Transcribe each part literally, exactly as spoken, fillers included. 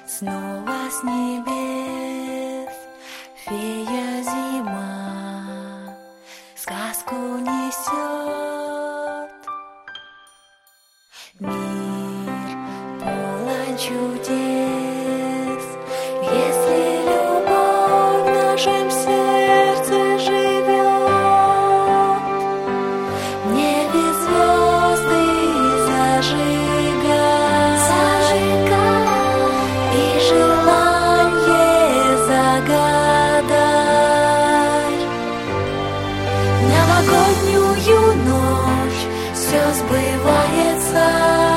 Снова с небес фея зима сказку несет. Мир полон чудес, если любовь в нашем сердце живет. В небе звезды зажигай, зажигай, и желание загадай. В новогоднюю ночь все сбывается,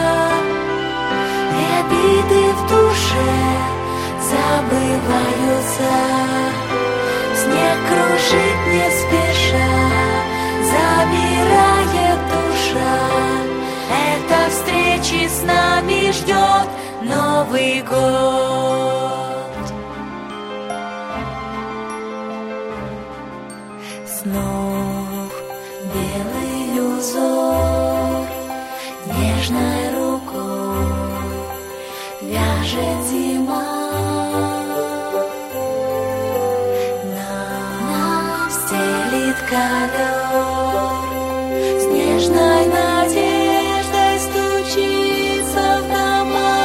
и обиды в душе забываются. Снег кружит не спеша, забирает душа. Эта встреча с нами ждет Новый год. Снов белый узор нежной рукой вяжет зима. Нам стелит ковер, снежной надеждой стучится в дома.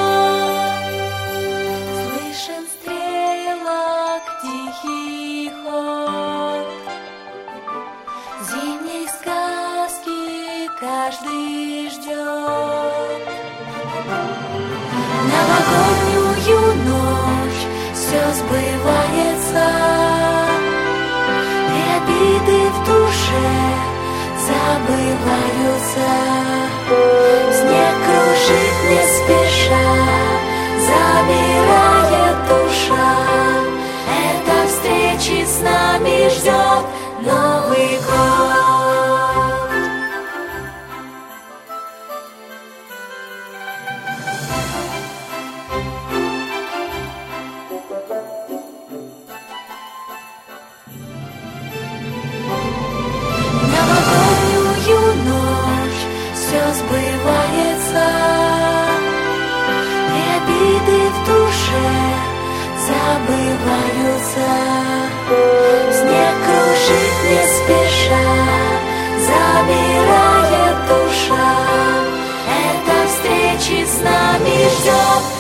Слышен стрелок тихий ход, зимней сказки каждый ждет. Новогоднюю ночь все сбывается, и обиды в душе забываются. Снег кружит не спеша, забирает душа. Эта встреча с нами ждет Новый год. Новогоднюю ночь все сбывается, и обиды в душе забываются. Снег кружит не спеша, забирает душа. Эта встреча с нами ждет